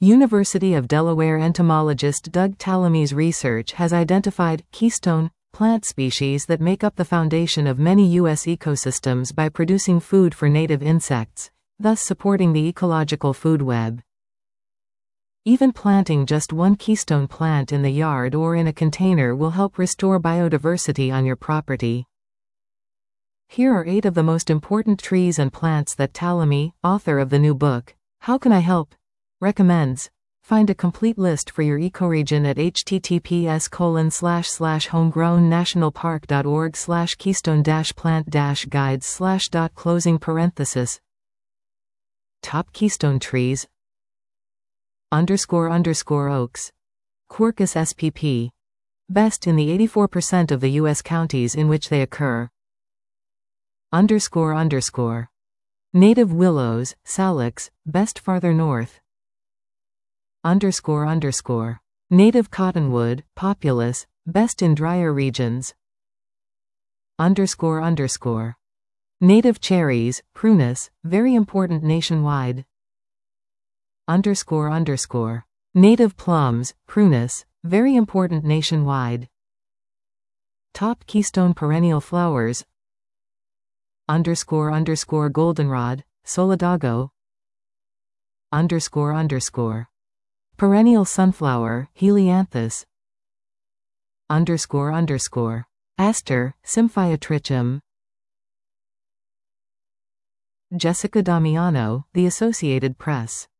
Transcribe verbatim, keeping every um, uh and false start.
University of Delaware entomologist Doug Tallamy's research has identified keystone plant species that make up the foundation of many U S ecosystems by producing food for native insects, thus supporting the ecological food web. Even planting just one keystone plant in the yard or in a container will help restore biodiversity on your property. Here are eight of the most important trees and plants that Tallamy, author of the new book, How Can I Help?, recommends. Find a complete list for your ecoregion at https colon slash slash homegrownnationalpark.org slash keystone dash plant dash guides slash dot closing parenthesis. Top keystone trees. Underscore underscore oaks. Quercus spp. Best in the eighty-four percent of the U S counties in which they occur. Underscore underscore. Native willows, salix, best farther north. Underscore underscore. Native cottonwood, populus, best in drier regions. Underscore underscore. Native cherries, prunus, very important nationwide. Underscore underscore. Native plums, prunus, very important nationwide. Top keystone perennial flowers. Underscore underscore goldenrod, solidago. Underscore underscore. Perennial sunflower, helianthus. Underscore underscore. Aster, Symphyiotrichum. Jessica Damiano, The Associated Press.